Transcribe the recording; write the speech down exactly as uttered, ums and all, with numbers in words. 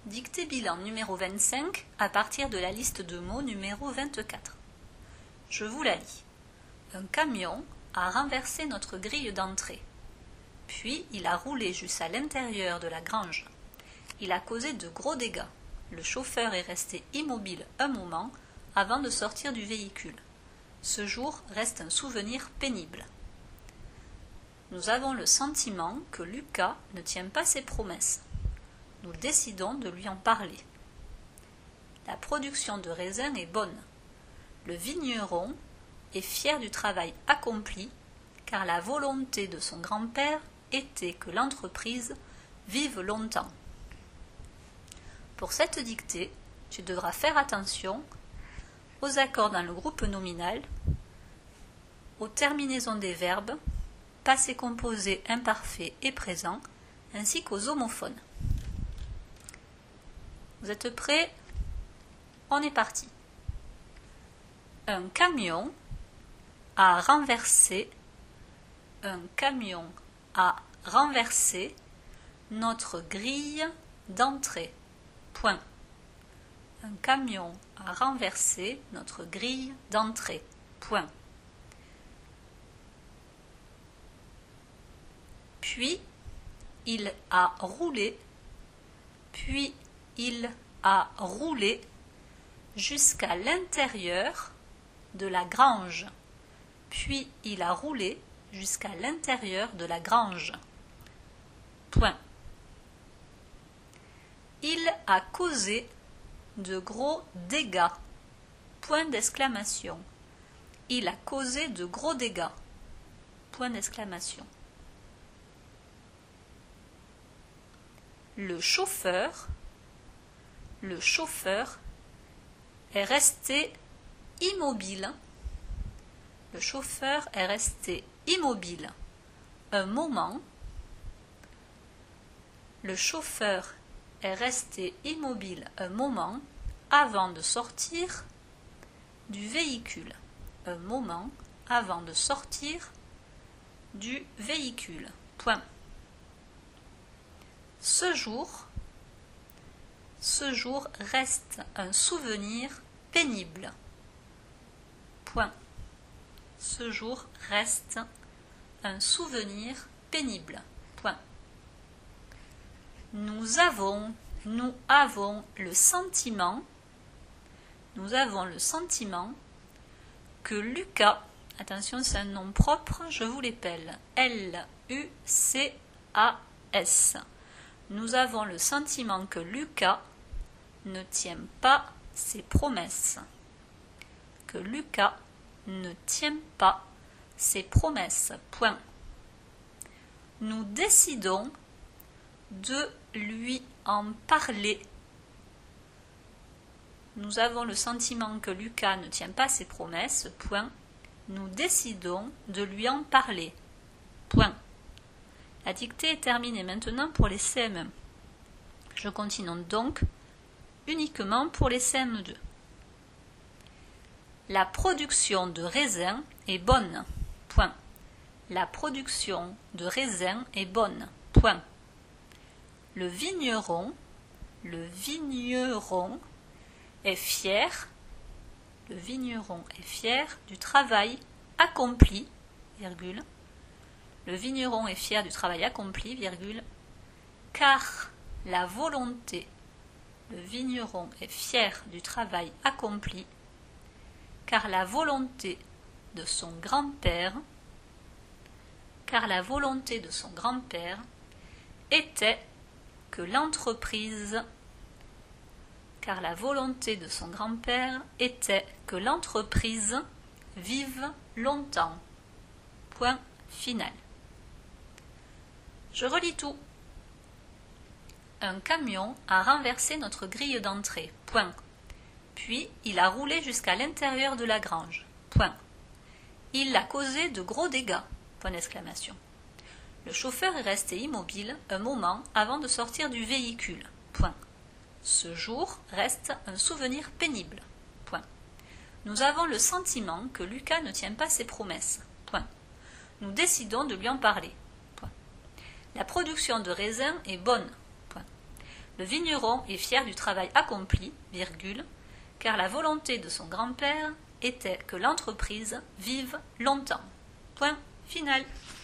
Dictée bilan numéro vingt-cinq à partir de la liste de mots numéro vingt-quatre. Je vous la lis. Un camion a renversé notre grille d'entrée. Puis il a roulé jusqu'à l'intérieur de la grange. Il a causé de gros dégâts. Le chauffeur est resté immobile un moment avant de sortir du véhicule. Ce jour reste un souvenir pénible. Nous avons le sentiment que Lucas ne tient pas ses promesses. Nous décidons de lui en parler. La production de raisins est bonne. Le vigneron est fier du travail accompli, car la volonté de son grand-père était que l'entreprise vive longtemps. Pour cette dictée, tu devras faire attention aux accords dans le groupe nominal, aux terminaisons des verbes, passé composé imparfait et présent, ainsi qu'aux homophones. Vous êtes prêts? On est parti. Un camion a renversé, un camion a renversé notre grille d'entrée. Point. Un camion a renversé notre grille d'entrée. Point. Puis il a roulé, puis il a roulé jusqu'à l'intérieur de la grange. Puis il a roulé jusqu'à l'intérieur de la grange. Point. Il a causé de gros dégâts. Point d'exclamation. Il a causé de gros dégâts. Point d'exclamation. Le chauffeur, le chauffeur est resté immobile. Le chauffeur est resté immobile un moment. Le chauffeur est resté immobile un moment avant de sortir du véhicule. Un moment avant de sortir du véhicule. Point. Ce jour, ce jour reste un souvenir pénible. Point. Ce jour reste un souvenir pénible. Point. Nous avons, nous avons le sentiment, nous avons le sentiment que Lucas, attention c'est un nom propre, je vous l'appelle, L U C A S. Nous avons le sentiment que Lucas ne tient pas ses promesses. Que Lucas ne tient pas ses promesses. Point. Nous décidons de lui en parler. Nous avons le sentiment que Lucas ne tient pas ses promesses. Point. Nous décidons de lui en parler. Point. La dictée est terminée maintenant pour les C M un. Je continue donc uniquement pour les C M deux. La production de raisins est bonne. Point. La production de raisins est bonne. Point. Le vigneron, le vigneron est fier, le vigneron est fier du travail accompli, virgule. Le vigneron est fier du travail accompli, virgule, car la volonté, le vigneron est fier du travail accompli, car la volonté de son grand-père, car la volonté de son grand-père était que l'entreprise, car la volonté de son grand-père était que l'entreprise vive longtemps. Point final. Je relis tout. Un camion a renversé notre grille d'entrée. Point. Puis il a roulé jusqu'à l'intérieur de la grange. Point. Il a causé de gros dégâts. Point d'exclamation. Le chauffeur est resté immobile un moment avant de sortir du véhicule. Point. Ce jour reste un souvenir pénible. Point. Nous avons le sentiment que Lucas ne tient pas ses promesses. Point. Nous décidons de lui en parler. La production de raisins est bonne. Point. Le vigneron est fier du travail accompli, virgule, car la volonté de son grand-père était que l'entreprise vive longtemps. Point final.